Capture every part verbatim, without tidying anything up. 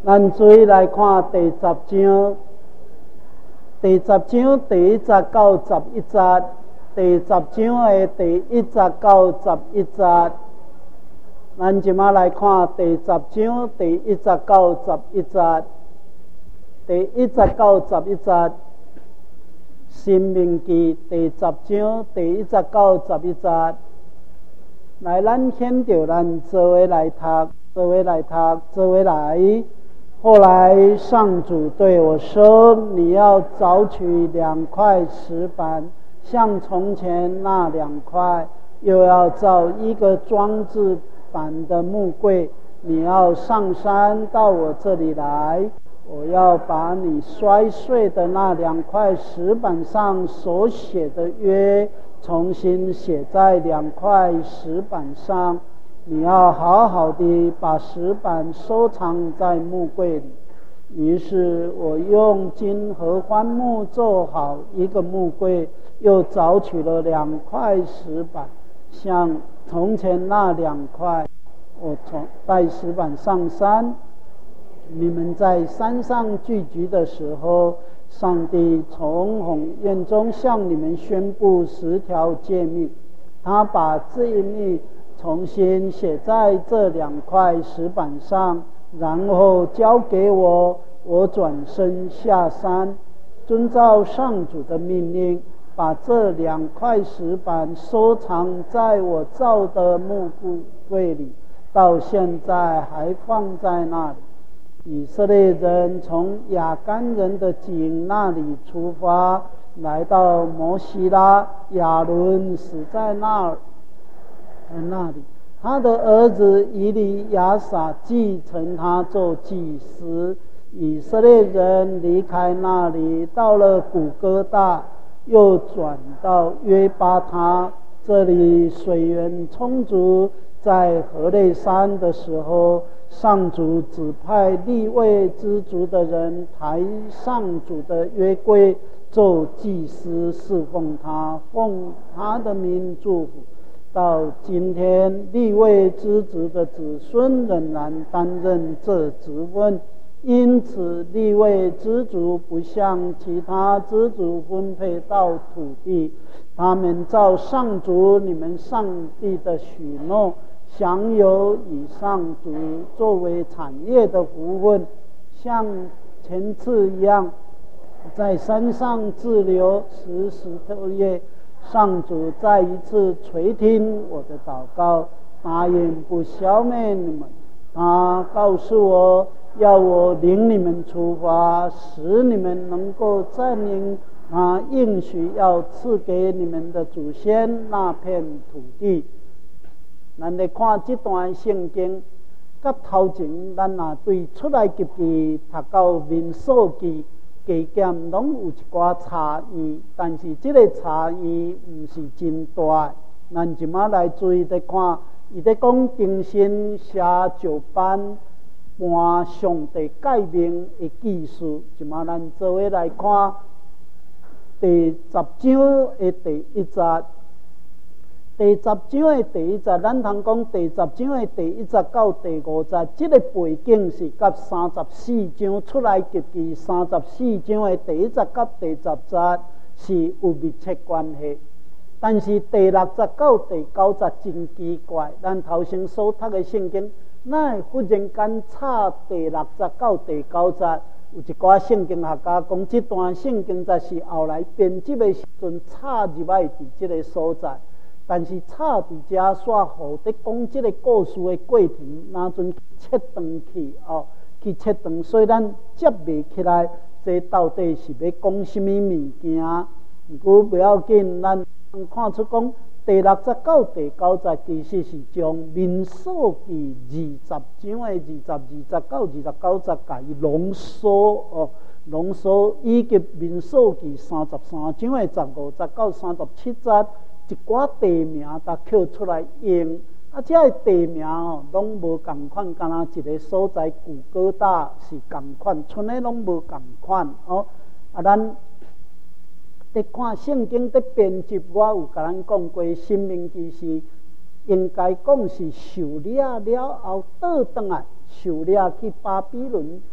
咱注意来看第十章，第十章第一节到十一节，第十章的第一节到十一节。咱即马来看第十章第一节到十一节，第一节到十一节。申命记第十章第一节到十一节。来，咱先着咱做伙来读，做伙来读，做伙来。后来上主对我说：“你要找取两块石板，像从前那两块，又要造一个装置板的木柜。你要上山到我这里来，我要把你摔碎的那两块石板上所写的约，重新写在两块石板上。你要好好的把石板收藏在木柜里。”于是我用金和欢木做好一个木柜，又找取了两块石板，像从前那两块。我从带石板上山，你们在山上聚集的时候，上帝从鸿雁中向你们宣布十条诫命。他把这一命重新写在这两块石板上，然后交给我。我转身下山，遵照上主的命令，把这两块石板收藏在我造的木柜里，到现在还放在那里。以色列人从亚干人的井那里出发，来到摩西拉，亚伦死在那那里。他的儿子以利亚撒继承他做祭司。以色列人离开那里，到了古哥大，又转到约巴他，这里水源充足。在何烈山的时候，上主指派利未之族的人抬上主的约柜，做祭司侍奉他，奉他的名祝福。到今天，利未之族的子孙仍然担任这职分。因此，利未之族不向其他之族分配到土地，他们照上主你们上帝的许诺，享有以上主作为产业的福分，像前次一样，在山上自留十石头叶。上主再一次垂听我的祷告，答应不消灭你们。他告诉我，要我领你们出发，使你们能够占领他应许要赐给你们的祖先那片土地。咱来看这段圣经，甲头前咱若对出埃及记读到民数记加减拢有一寡差异，但是这个差异不是真大。咱即马来注意的看，伊在讲定心写九班搬上帝诫命的技术。即马咱做伙来看第十章的第一节。第十章的第一节，咱通讲第十章的第一节到第五节，这个背景是甲三十四章出来及记三十四章的第一节到第十节是有密切关系。但是第六节到第九节真奇怪，咱头先所读的圣经，哪会忽然间差第六节到第九节？有一寡圣经学家讲，这段圣经才是后来编辑的时阵插入来伫这个所在。但是插伫遮煞互得讲这个故事的过程，哪阵切断去哦，去切断，所以咱接袂起来，这到底是要讲什么物件？不过不要紧，咱看出讲第六节到第九节，其实是将民数记二十章的二十二节到二十九节，甲伊浓缩哦，浓缩以及民数记三十三章的十五节到三十七节。一寡地名，才扣出来用。啊，这个地名哦，拢无共款，敢若一个所在古哥大是共款，剩的拢无共款哦。啊，咱伫看圣经伫编辑，我有甲咱讲过，申命记是应该讲是受掠了后倒转来，受掠去巴比伦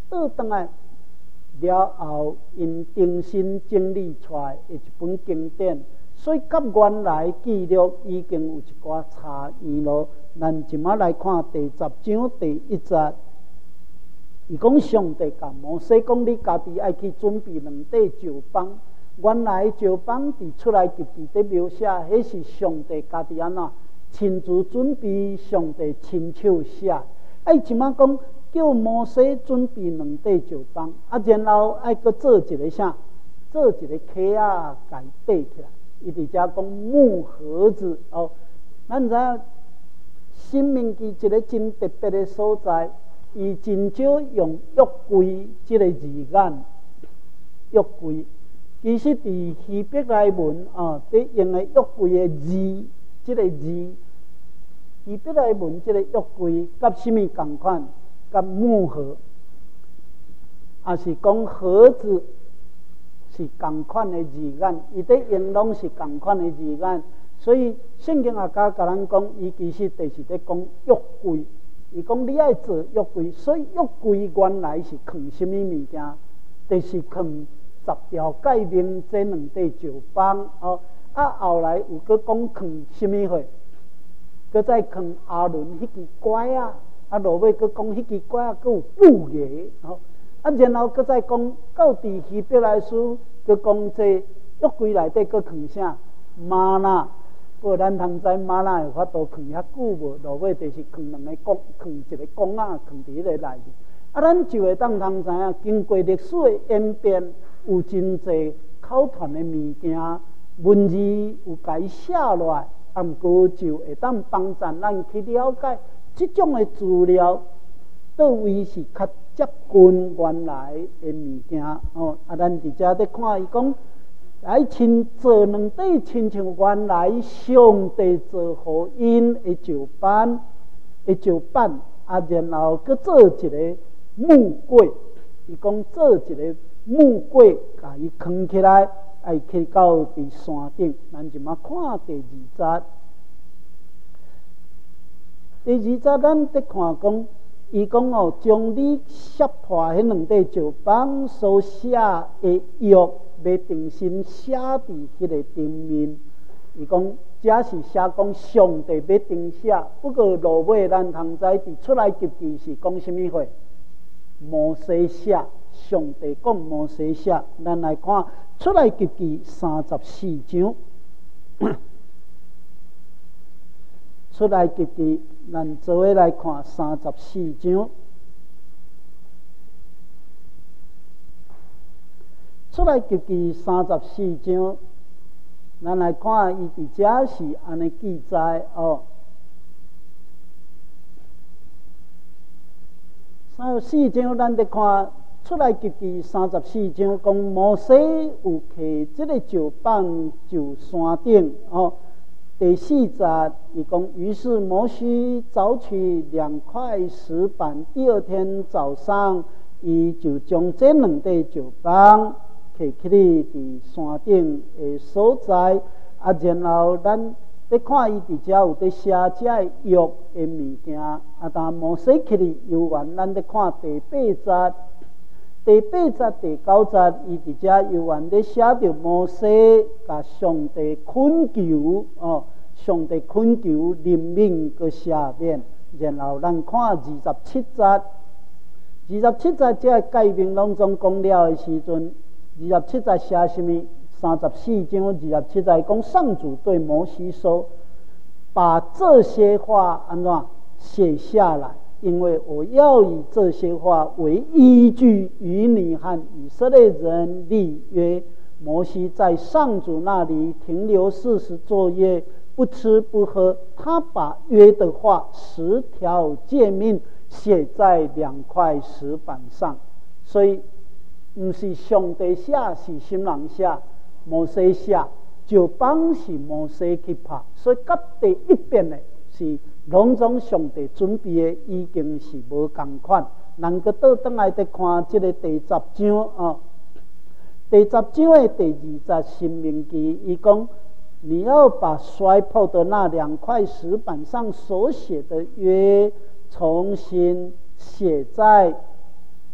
倒转来了后，因重新整理出来的一本经典，所以甲原来记录已经有一寡差异咯。咱即马来看第十章第一节，伊讲上帝甲摩西讲：你家己爱去准备两块石板。原来石板伫出来记记伫描写，迄是上帝家己安怎亲自准备，上帝亲手写。哎，即马讲叫摩西准备两块石板，啊，然后爱搁做一个啥？做一个壳啊，甲伊缀起来。伊伫遮讲木盒子哦，咱知影。申命记一个真特别的所在，伊真少用约柜这个字眼。约柜其实伫希伯来文啊，伫用的约柜的字，这个字，希伯来文这个约柜，甲什么共款？甲木盒，也是讲盒子是共款的字眼，伊伫用拢是共款的字眼。所以圣经也甲甲咱讲，伊其实就是在讲约柜。伊讲你爱做约柜，所以约柜原来是藏什么物件？就是藏十条诫命这两块石板哦。啊，后来有搁讲藏什么货？搁再藏阿伦迄支拐啊，啊，落尾搁讲迄支拐啊，搁有布鞋哦。啊，然后搁再讲到伫希伯来书，搁讲这约柜内底搁藏啥？玛纳。不过咱通知玛纳有法度藏遐久无？落尾就是藏两个讲，藏一个讲啊，藏伫迄个内面。啊，咱就会当通知影，经过历史的演变，有真侪口传的物件，文字有甲伊写落来，啊，毋过就会当帮助咱去了解即种的资料，倒位是较接近原来的物件哦。啊，咱伫遮咧看伊讲。来亲做两块，亲像原来上帝做互因的石板，的石板啊，然后搁做一个木柜。伊讲做一个木柜，甲伊扛起来，爱去到伫山顶。咱就嘛看第二节，第二节咱得看讲，伊讲哦，将你摔破迄两块石板所写的约。要重新写伫迄个顶面，伊讲这是写讲上帝要重写，不过落尾咱通知伫出来记记是讲什么话？摩西写，上帝讲摩西写。咱来看出来记记三十四章，出来记记，咱做伙来看三十四章。出来记记三十四章，咱来看伊伫遮是安尼记载哦。三十四章，咱得看出来记记三十四章，讲摩西有摕即个石板就山顶哦。第四节伊讲，于是摩西找取两块石板，第二天早上，伊就将这两块石板。摕起哩伫山顶的所在，啊，然后咱咧看伊伫遮有咧写遮约的物件，啊，但摩西起哩游玩，咱咧看第八节，第八节、第九节，伊伫遮游玩咧写着摩西甲上帝恳求哦，上帝恳求怜悯个赦免，然后咱看二十七节，二十七节这诫命拢总讲了的时阵。二十七节写什么？三十四章二十七节讲，上主对摩西说：“把这些话安怎写下来？因为我要以这些话为依据，与你和以色列人立约。”摩西在上主那里停留四十昼夜，不吃不喝。他把约的话十条诫命写在两块石板上，所以。毋是上帝写，是什人写？摩西写，石板是摩西去拍，所以甲第一遍的是拢总上帝准备的，已经是无共款。咱个倒转来再看这个第十章啊，第十章的第二节申命记，伊讲你要把摔破的那两块石板上所写的约重新写在。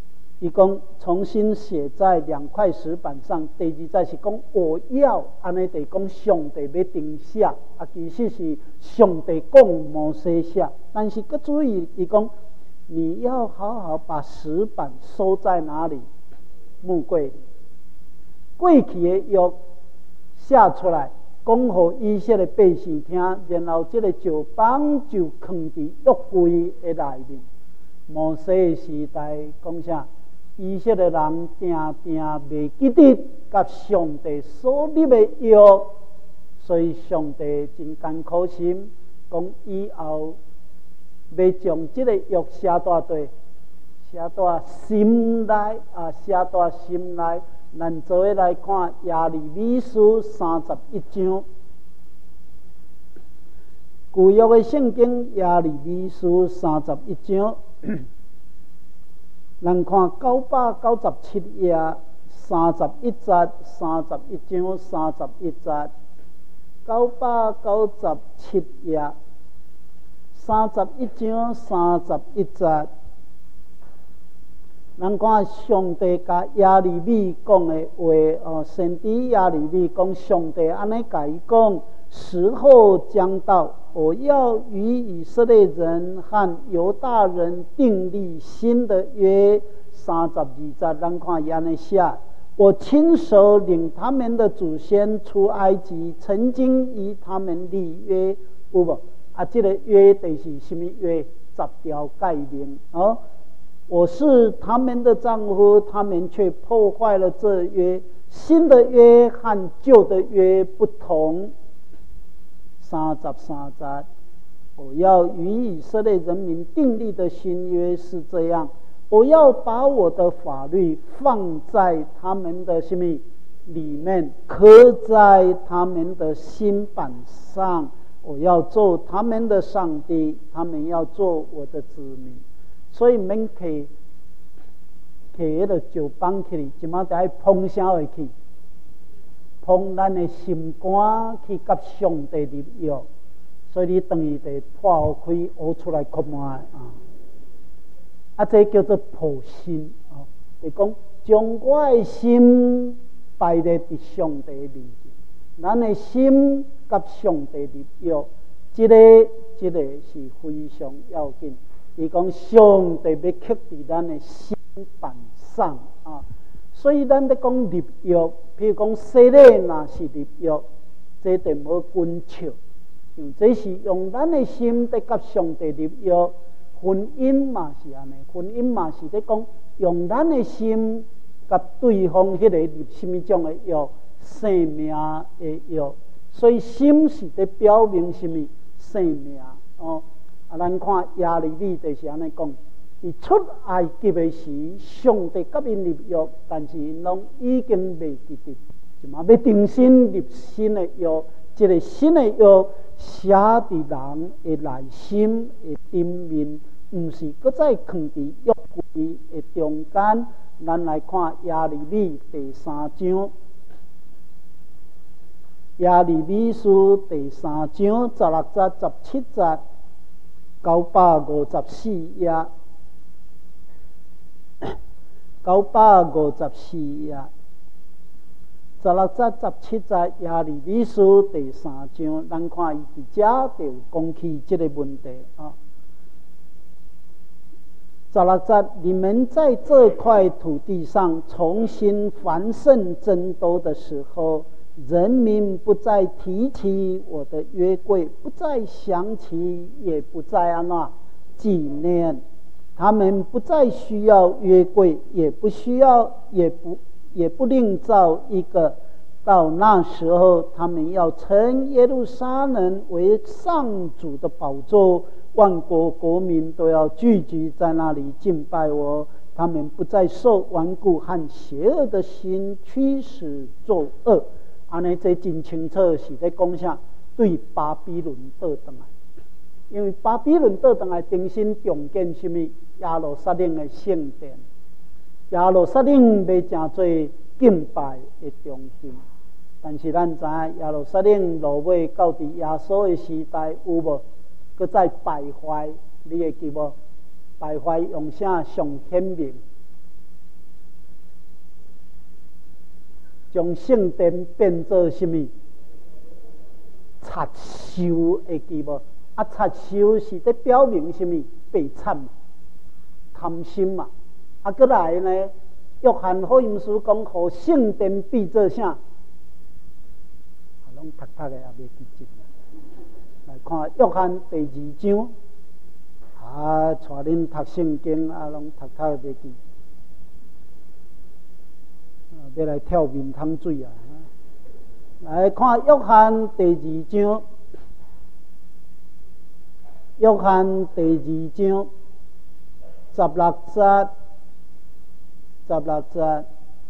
伊讲重新写在两块石板上。第二再是讲我要安尼，就讲上帝要定写，啊，其实是上帝讲摩西写，但是佮注意，伊讲你要好好把石板收在哪里？木柜里。过去的约写出来，讲互以色列百姓听，然后这个石板就放伫约柜的内面。摩西的时代讲啥？以色列人定定袂记得甲上帝所立的约，所以上帝真艰苦心，讲以后要将这个约写大地，写在心内啊，写在心内。咱做伙来看耶利米书三十一章，旧约的圣经耶利米书三十一章。咱看九百九十七页三十一节，三十一章三十一节，九百九十七页三十一章三十一节。咱看上帝甲耶利米讲的话，哦，先知耶利米讲，上帝安尼甲伊讲：时候将到，我要与以色列人和犹大人订立新的约。三十二节，咱看伊安尼写：我亲手领他们的祖先出埃及，曾经与他们立约，有无？啊，这个约就是什么约？十条诫命哦。我是他们的丈夫，他们却破坏了这约。新的约和旧的约不同。三十三节，我要与以色列人民订立的新约是这样：我要把我的法律放在他们的什么里面，刻在他们的心板上。我要做他们的上帝，他们要做我的子民。所以免摕摕迄个石板起，即马得爱碰啥会去？碰咱的心肝去甲上帝立约。所以你等于得破开挖出来看卖啊！啊，这叫做破心哦。就讲将我的心摆在伫上帝面前，咱的心甲上帝立约，这个这个是非常要紧。伊讲上帝要刻伫咱的心板上啊，所以咱咧讲立约，譬如讲洗礼若是立约，这就无君笑，因为这是用咱的心在甲上帝立约。婚姻嘛是安尼，婚姻嘛是咧讲用咱的心甲对方迄个立什么种的约，生命的约。所以心是在表明什么生命哦。啊，咱看耶利米就是安尼讲，伊出埃及的时，上帝甲因立约，但是因拢已经袂记得，就嘛要重新立新的约。这个新的约写伫人的内心的顶面，毋是搁再放伫约柜的中间。咱来看耶利米第三章，耶利米书第三章十六节、十七节。九百五十四页，九百五十四页，十六节、十七节，耶利米书第三章，咱看伊伫遮就讲起这个问题啊。十六节，你们在这块土地上重新繁盛增多的时候，人民不再提起我的约柜，不再想起，也不再安那纪念。他们不再需要约柜，也不需要，也不也不另造一个。到那时候，他们要称耶路撒冷为上主的宝座，万国国民都要聚集在那里敬拜我。他们不再受顽固和邪恶的心驱使作恶。安尼这真清楚是在讲啥？对巴比伦倒转来，因为巴比伦倒转来重新重建什么？耶路撒冷的圣殿，耶路撒冷要成做敬拜的中心。但是咱知影耶路撒冷落尾到伫耶稣的时代有无？搁再败坏，你会记无？败坏用啥上显明？ 将圣殿变做什么？贼收会记无？啊，贼收是在表明什么？悲惨嘛，贪心嘛。啊，过来呢？约翰福音书讲，互圣殿变做啥？啊，拢读读的也袂记真。来看约翰第二章，啊，带恁读圣经啊，拢读读袂记。啊，要来跳面汤水啊！来看约翰第二章，约翰第二章十六节，十六节，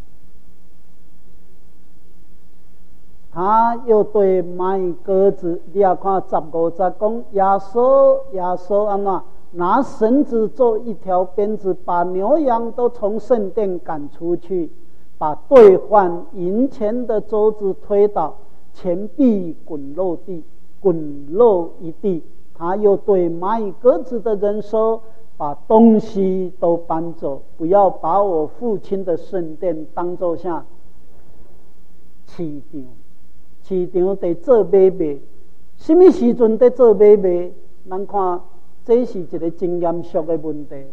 他又对卖鸽子，你也看十五节讲耶稣，耶稣安怎拿绳子做一条鞭子，把牛羊都从圣殿赶出去。把兑换银钱的桌子推倒，钱币滚落地，滚落一地。他又对卖鸽子的人说：“把东西都搬走，不要把我父亲的圣殿当作啥市场。市场得做买卖，什么时阵得做买卖？咱看，这是一个真严肃的问题。”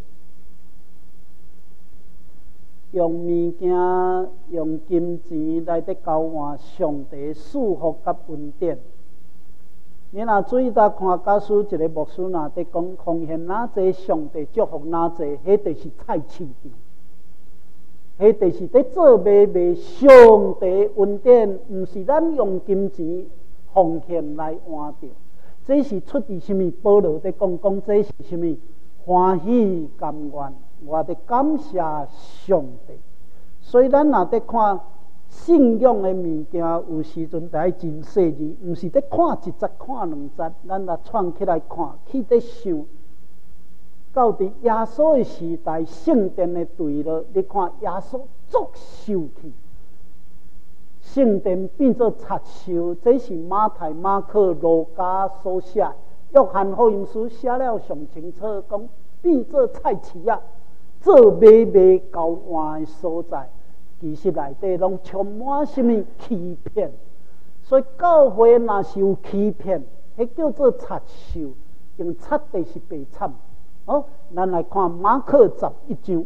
用物件、用金钱来得交换上帝祝福甲恩典。你若注意到看假使一个牧师若得讲奉献哪济，上帝祝福哪济，迄就是菜市场，迄就是在做买卖。上帝恩典毋是咱用金钱奉献来换掉，这是出自什么？保罗在讲讲，这是什么？欢喜甘愿。我得感谢上帝，所以咱若得看信仰的物件，有时阵得真细致，毋是得看一节看两节，咱若串起来看，去得想，到伫耶稣的时代，圣殿的对了，你看耶稣足受气，圣殿变作贼收，这是马太、马可、路加所写，约翰福音书写了上清楚，讲变作菜市啊。做买卖交换的所在，其实内底拢充满什么欺骗。所以教会若是有欺骗，迄叫做贼收，用贼的是白惨。哦，咱来看马可十一章，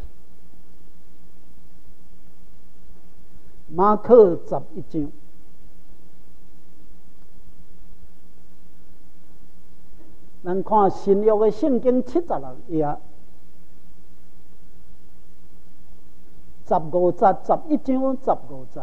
马可十一章，咱看新约的圣经七十六页。十五节，十一章十五节，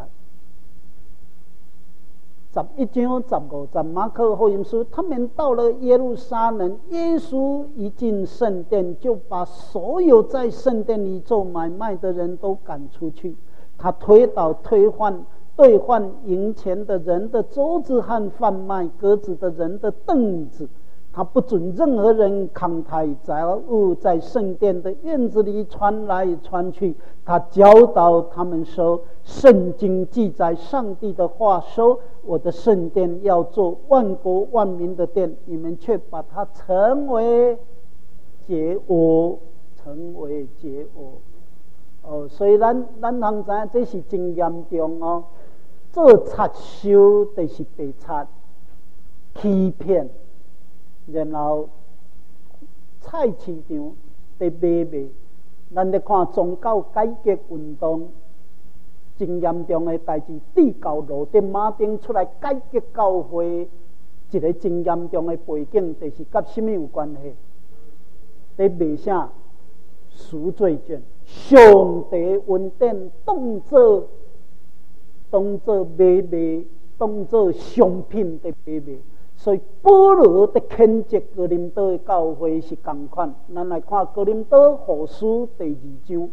十一章十五节，马可福音书，他们到了耶路撒冷，耶稣一进圣殿，就把所有在圣殿里做买卖的人都赶出去。他推倒推换兑换银钱的人的桌子和贩卖鸽子的人的凳子。他不准任何人扛抬杂物在圣殿的院子里穿来穿去。他教导他们说：“圣经记载上帝的话说，我的圣殿要做万国万民的殿，你们却把它成为结窝，成为结窝。”哦，所以咱咱通知这是真严重哦。做贼收就是被贼欺骗。然后菜市场在买卖，咱咧看宗教改革运动真严重的代志，地教路在马丁出来改革教会，一个真严重的背景，就是甲什么有关系？在卖啥赎罪券，上帝恩典当作当作买卖，当作商品在买卖。所以保罗的谴责哥林多的教会是同款。咱来看哥林多后书第二章，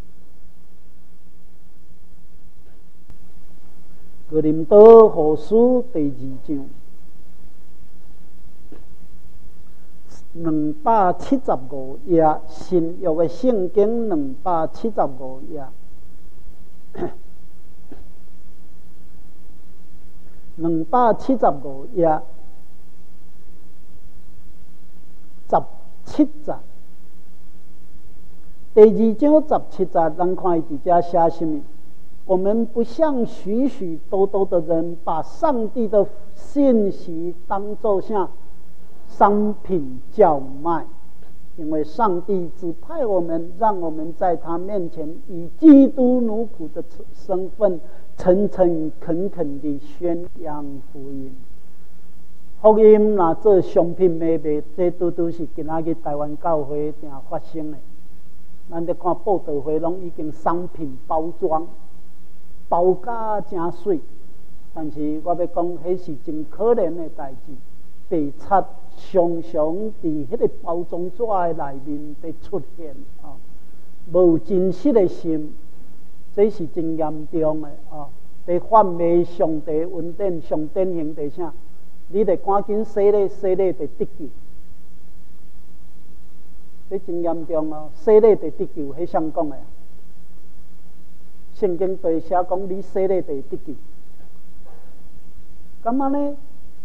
哥林多后书第二章，两百七十五页，新约的圣经两百七十五页，两百七十五页。十七节，第二章十七节，咱看伊伫遮写什么？ 我们不像许许多多的人，把上帝的信息当作像商品叫卖。因为上帝指派我们，让我们在他面前以基督奴仆的身份，诚诚恳恳地宣扬福音。福音若做商品买卖，这拄拄是今仔日台湾教会定发生的。咱咧看报道会，拢已经商品包装，包甲真水。但是我要讲，迄是真可怜的代志。白贼常常伫迄个包装纸的内面在出现啊，无真实的心，这是真严重的啊！在贩卖上帝恩典上典型的啥？你得赶紧洗礼，洗礼得得救，这真严重哦！洗礼得得救，迄谁讲的？圣经对写讲，你洗礼得得救，干嘛呢？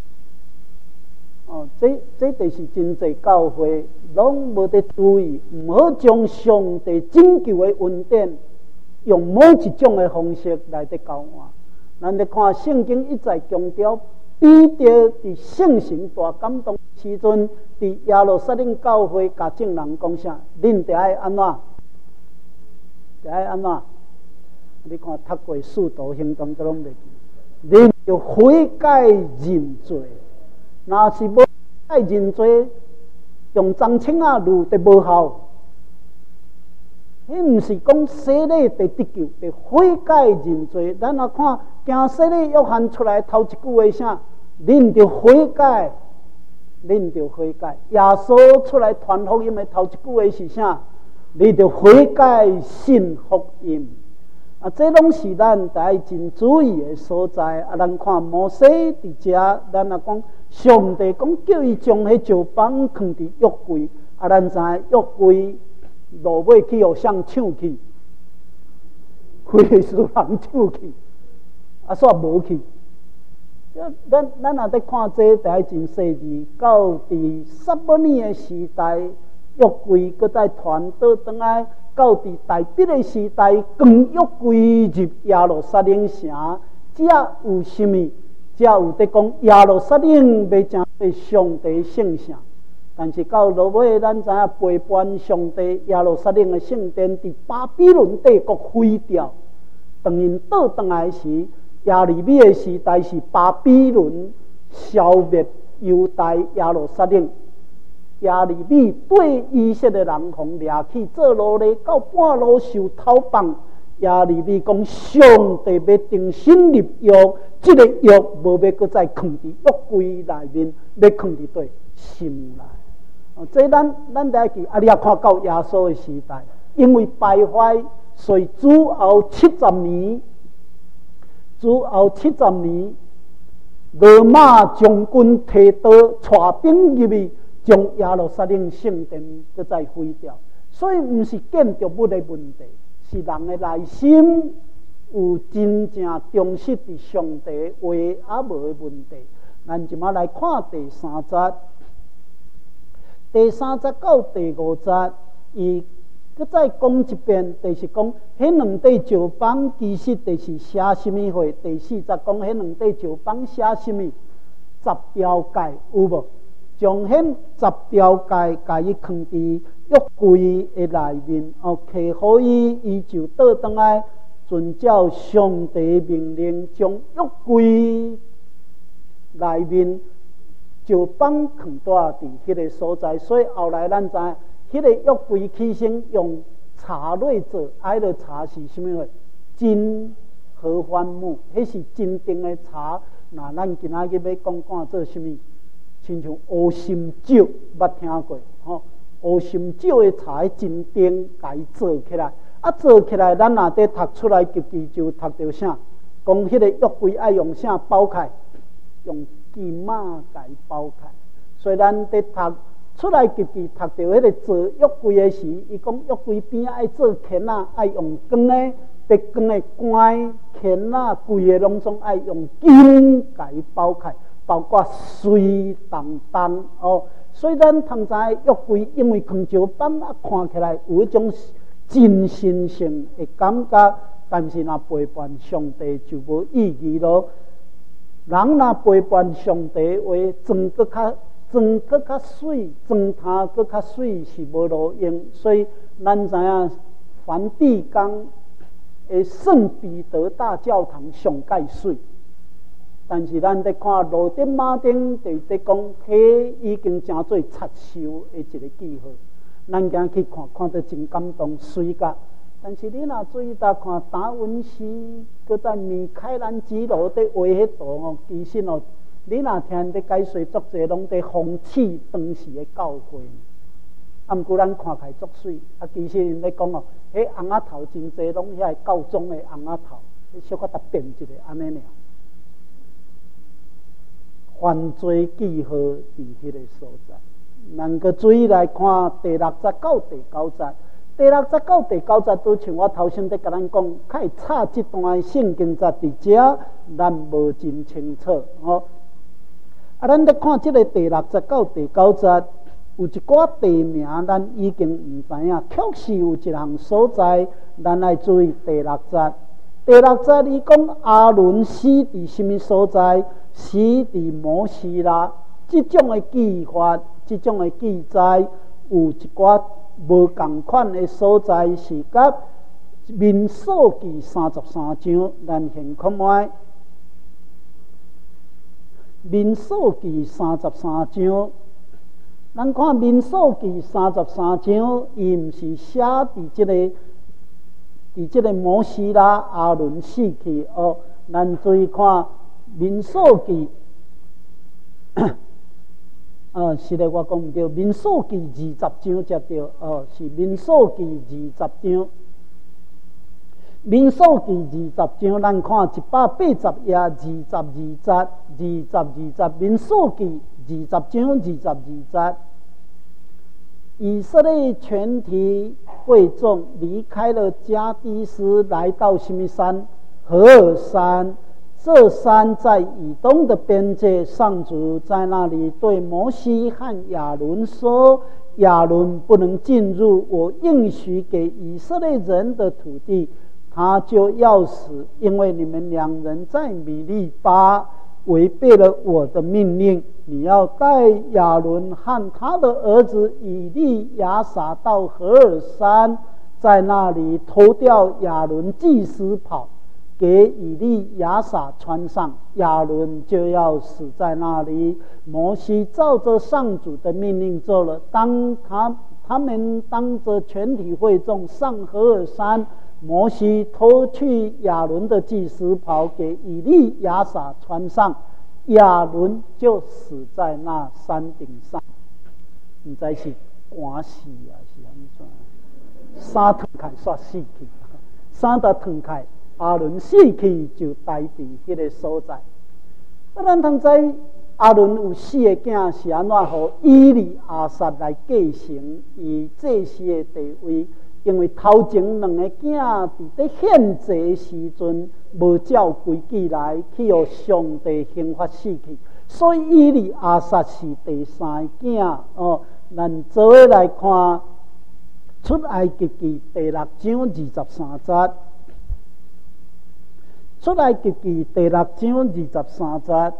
哦，这这就是真济教会拢无得注意，唔好将上帝拯救的恩典用某一种的方式来得交换。咱咧看圣经一再强调，彼得伫圣神大感动时阵，伫耶路撒冷教会甲众人讲啥？恁得爱安怎？得爱安怎？你看读过《使徒行传》都拢袂记，恁要悔改认罪。若是无爱认罪，用脏青啊路得无效。迄毋是讲洗礼得得救，得悔改认罪。咱若看行洗礼约翰出来头一句话啥？恁着悔改，恁着悔改。耶稣出来传福音的头一句话是啥？你着悔改信福音。啊，这拢是咱得真注意的所在。啊，咱看摩西伫遮，咱若讲上帝讲叫伊将迄石板放伫约柜，啊，咱知约柜落尾去互谁抢去？非斯人抢去，啊，煞无去。咱咱若在看这得真细致，到伫撒母耳的时代，约柜搁再传倒转来。到伫大笔的时代，更约柜入耶路撒冷城，这有什么？这有在讲耶路撒冷要成为上帝圣城，但是到落尾，咱知影背叛上帝，耶路撒冷的圣殿伫巴比伦帝国毁掉。当因倒转来时，亚利米的时代是巴比伦消灭犹大耶路撒冷。亚利米对以色列人互掠去做奴隶，到半路受偷放。亚利米讲：上帝要重新立约，这个约无要搁再藏伫约柜内面，要藏伫对心内。哦，这咱咱得记。啊，你也看到耶稣的时代，因为败坏，所以主后七十年，主后七十年，罗马将军提刀带兵入去。将耶路撒冷圣殿搁再毁掉，所以毋是建筑物的问题，是人的内心有真正忠实伫上帝话啊无的问题。咱即马来看第三节，第三节到第五节，伊搁再讲一遍，就是讲迄两块石板其实就是写什么话？第四节讲迄两块石板写什么？十条戒有无？将迄十条戒，甲伊放伫约柜的内面，哦，摕好伊，伊就倒转来遵照上帝命令，将约柜内面石板放带伫迄个所在。所以后来咱知，迄个约柜起身用茶类做，啊，迄个茶是什么货？金合欢木，迄是真正的茶。那咱今仔日要讲看做什么？亲像乌心酒，捌听过吼？乌心酒的茶真甜，甲伊做起来，啊做起来，咱若得读出来，急急就读到啥？讲迄个约柜爱用啥包开？用金马甲伊包开。所以咱得读出来，急急读到迄个做约柜的时，伊讲约柜边爱做钳啊，爱用钢的，得钢的关钳啊，规个拢总爱用金甲伊包开。包括水当当哦，所以咱通知约柜，因为空石板啊，看起来有一种真新鲜的感觉， 但是若背叛上帝就无意义咯。人若背叛上帝话，装搁较装搁较水，装他搁较水是无路用。所以咱知影梵蒂冈的圣彼得大教堂上介水，但是咱在看路德马丁就在讲，迄已经真做插手的一个记号。咱行去看，看到真感动，水甲。但是你若注意到看达文西，搁在米开朗基罗在画迄图哦，其实哦，你若听伫解说，作者拢在讽刺当时的教会。啊，毋过咱看起来足水，啊，其实因咧讲哦，迄红仔头真济，拢遐教宗的红仔头，迄小可甲变一个安尼尔。犯罪记号伫迄个所在，咱个注意来看第六节到第九节。第六节到第九节都像我头先在甲咱讲，较会插即段圣经节伫遮，咱无真清楚哦。啊，咱咧看即个第六节到第九节，有一寡地名咱已经毋知影，确实有一项所在，咱爱注意第六节。第六节伊讲阿伦死伫什么所在？死伫摩西拉。即种的记法，即种的记载，有一寡无共款的所在，是甲民数记三十三章，咱先看卖。民数记三十三章，咱看民数记三十三章，伊毋是写伫即个伫即个摩西拉阿伦死去哦。咱注意看民数记。呃，是咧，我讲毋对，民数记二十章才对，哦，是民数记二十章。民数记二十章，咱看一百八十页二十二节，二十二节，民数记二十章二十二节。以色列全体会众离开了加低斯，来到什么山？何尔山。这山在以东的边界，上主在那里对摩西和亚伦说：“亚伦不能进入我应许给以色列人的土地，他就要死，因为你们两人在米利巴违背了我的命令。你要带亚伦和他的儿子以利亚撒到何尔山，在那里脱掉亚伦祭司袍，给以利亚撒穿上，亚伦就要死在那里。摩西照着上主的命令做了。当他他们当着全体会众上何尔山，摩西脱去亚伦的祭司袍，给以利亚撒穿上，亚伦就死在那山顶上。唔知是寒死啊，是安怎？衫脱开煞死去，衫都脱开。阿伦死去就待伫迄个所在。啊，咱通知阿伦有四个囝，是安怎互以利亚撒来继承伊祭司的地位？因为头前两个囝伫咧献祭时阵无照规矩来，去互上帝刑罚死去，所以以利亚撒是第三个囝哦。咱做伙来看出埃及记第六章二十三节。出埃及记第六章二十三节，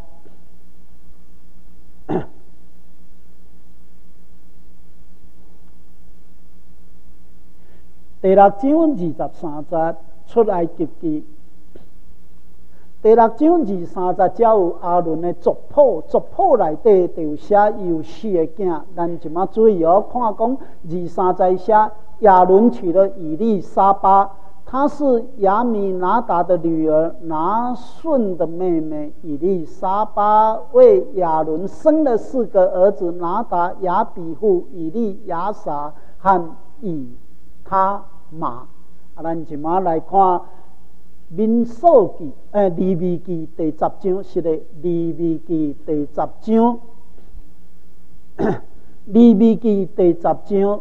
第六章二十三节，出埃及记第六章二十三节，才有阿伦的族谱，族谱内底就有写伊有四个囝，咱即马注意哦，看讲二三节写亚伦娶了以利沙巴。她是亚米拿达的女儿拿顺的妹妹以利沙巴，为亚伦生了四个儿子：拿达、亚比户、以利亚撒和以他玛。啊，咱即马来看民数记，诶，利未记第十章，是咧利未记第十章，利未记第十章。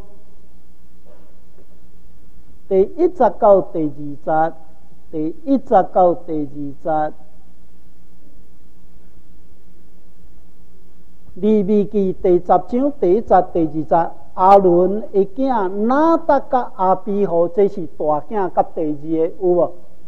第一节到第二节，第一节到第二节，利未记第十章第一节、第二节，阿伦的囝拿达甲阿比户，这是大囝甲第二个有无？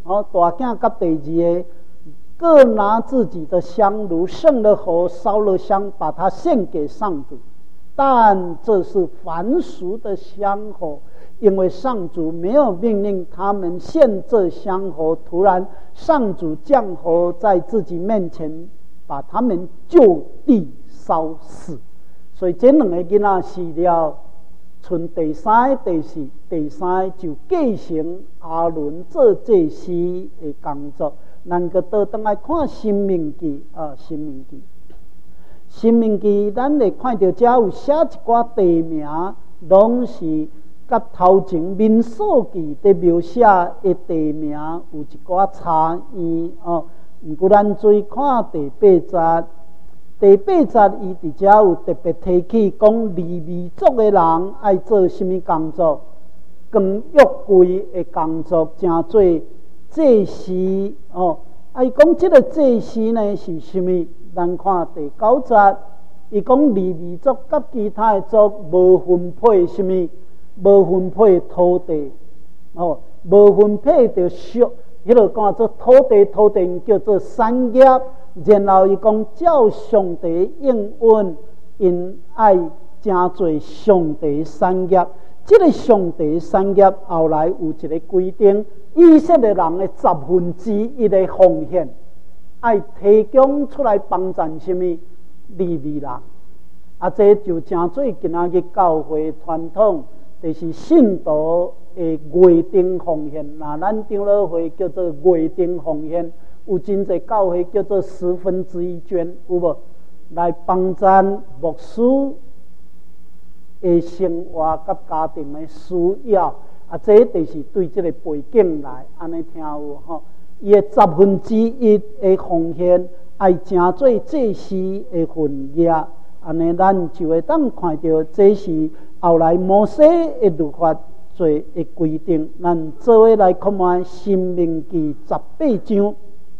哦，大囝甲第二个各拿自己的香炉，圣了火，烧了香，把它献给上主。但这是凡俗的香火，因为上主没有命令他们献这香火。突然，上主降火在自己面前，把他们就地烧死。所以这两个囡仔死了，剩第三个、第四、第三个就继承阿伦做祭司的工作。咱个倒转来看《申命记》啊，《申命记》。申命记，咱会看到遮有写一寡地名，拢是甲头前民数记的描写的地名有一寡差异哦。毋过咱注意看第八节，第八节伊伫遮有特别提起讲利未族的人爱做什么工作，更约柜的工作，正做祭司哦。啊，伊讲即个祭司呢是什么？咱看第九节，伊讲利未族甲其他的族无分配什么，无分配土地，哦，无分配着属，迄个讲做土地，土地叫做产业。然后伊讲照上帝应允，因爱真做上帝产业。这个上帝产业后来有一个规定，以色列人的十分之一的奉献。爱提供出来帮助什么利未人，啊，这就正做今仔日教会传统，就是信徒的月定奉献。那咱长老会叫做月定奉献，有真侪教会叫做十分之一捐，有无？来帮助牧师的生活甲家庭的需要，啊，这就是对这个背景来安尼听有吼。伊的十分之一的奉献，爱成做祭司的份业，安尼咱就会当看到，这是后来摩西的律法做的规定。咱做伙来看看《申命记》十八章，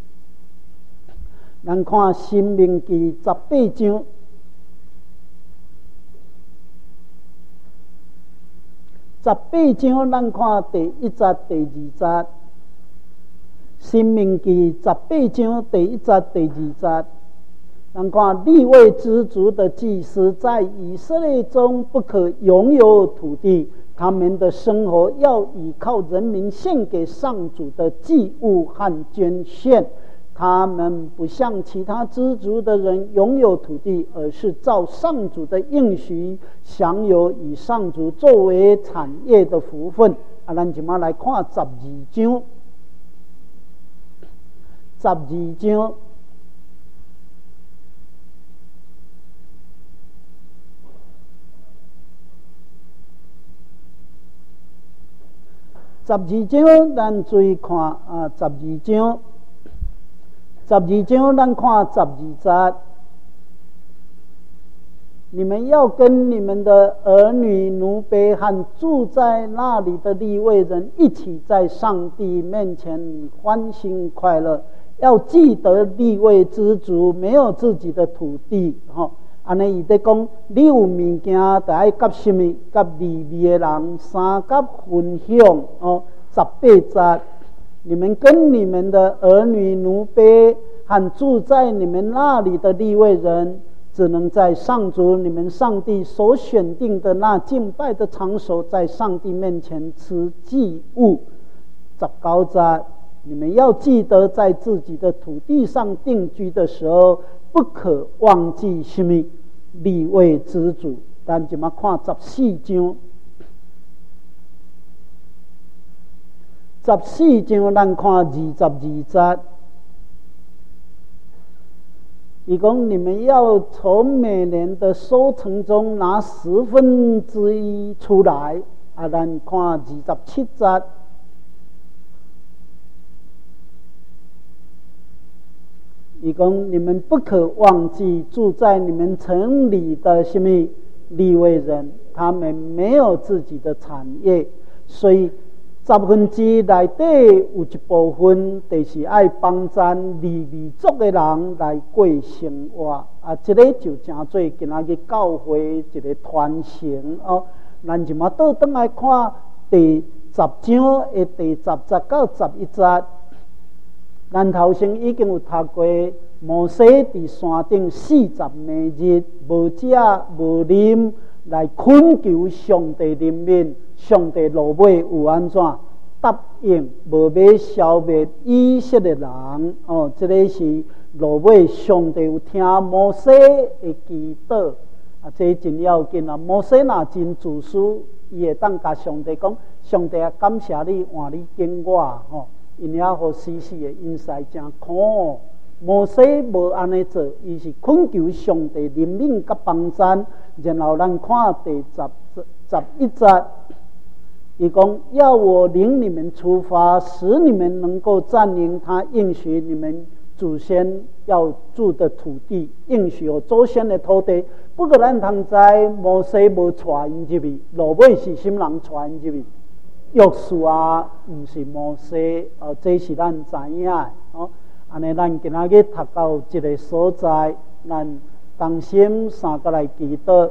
咱看《申命记》十八章，十八章咱看第一节、第二节。申命记十八章第一节、第二节，咱看利未支族的祭司在以色列中不可拥有土地，他们的生活要依靠人民献给上主的祭物和捐献。他们不像其他支族的人拥有土地，而是照上主的应许享有以上主作为产业的福分。啊，咱今仔来看十二章。十二章，十二章，咱注意看啊！十二章，十二章，咱看十二节。你们要跟你们的儿女、奴婢和住在那里的利未人一起在上帝面前欢欣快乐。要记得利未之族没有自己的土地，吼，安尼伊在讲，你有物件就爱甲什么，甲利未的人三甲分享哦。十八节，你们跟你们的儿女、奴婢和住在你们那里的利未人，只能在上主你们上帝所选定的那敬拜的场所，在上帝面前吃祭物。十九节。你们要记得，在自己的土地上定居的时候，不可忘记什么利未之主。咱就嘛看十四章，十四章咱看二十二节。伊讲你们要从每年的收成中拿十分之一出来。啊，咱看二十七节。伊讲你们不可忘记住在你们城里的什么利未人，他们没有自己的产业，所以十分之一内底有一部分就是爱帮助利未族的人来过生活。啊，这个就正做今仔日教会一个传承哦。咱就嘛倒转来看第十章的第十节到十一节。 咱头先已经有读过，摩西伫山顶四十暝日，无食无啉，来恳求上帝怜悯。上帝落尾有安怎答应？无要消灭以色列人。哦，这个是落尾上帝有听摩西的祈祷。啊，这真要紧啊！摩西若真自私，伊会当甲上帝讲：上帝啊，感谢你换你经我吼。哦因遐互死死的因塞真苦哦。摩西无安尼做，伊是恳求上帝怜悯甲帮赞。然后咱看第十十一节，伊讲要我领你们出发，使你们能够占领他应许你们祖先要住的土地，应许有祖先的土地。不过咱通知摩西无带因入去，落尾是什人带因入去？约书亚毋是摩西，哦，这是咱知影的哦。安尼，咱今仔日读到一个所在，咱同心三个来祈祷。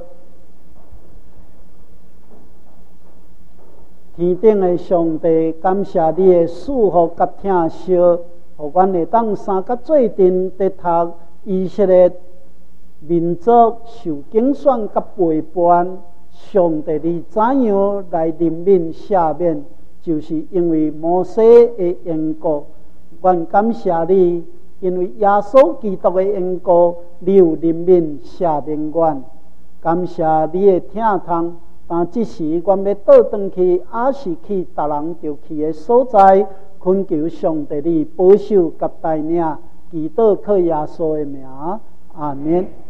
天顶的上帝，感谢你的祝福甲疼惜，互阮会当三个做阵得读以色列民族受竞选甲陪伴。上帝，你怎样来怜悯赦免？就是因为摩西的缘故。愿感谢你，因为耶稣基督的缘故，你有怜悯赦免阮。感谢你的疼痛，但即时阮要倒转去，也是去逐人着去的所在，恳求上帝你保守甲带领，祈祷靠耶稣的名，阿们。